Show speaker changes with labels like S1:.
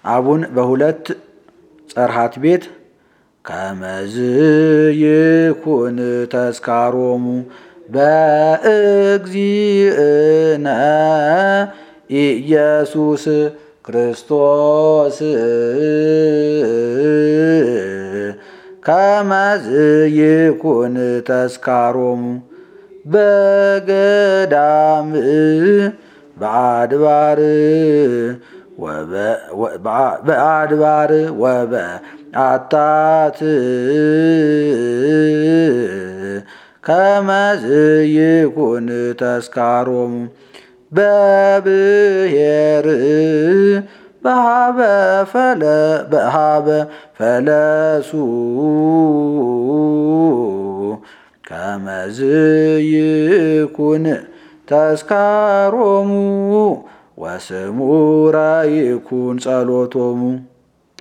S1: አቡን በሁለት ጸርሃት ቤት ከመዝ ይኩን ተስካሮሙ በእግዚእነ ኢየሱስ ክርስቶስ ከመዝ ይኩን ተስካሮሙ በገዳም በአድባር ወበአታት ከመዝ ይኩን ተስካሮሙ በብሔር በሃበ ፈለሱ ከመዝ ይኩን ተስካሮሙ ወስሙራ ይኩን ጸሎቶሙ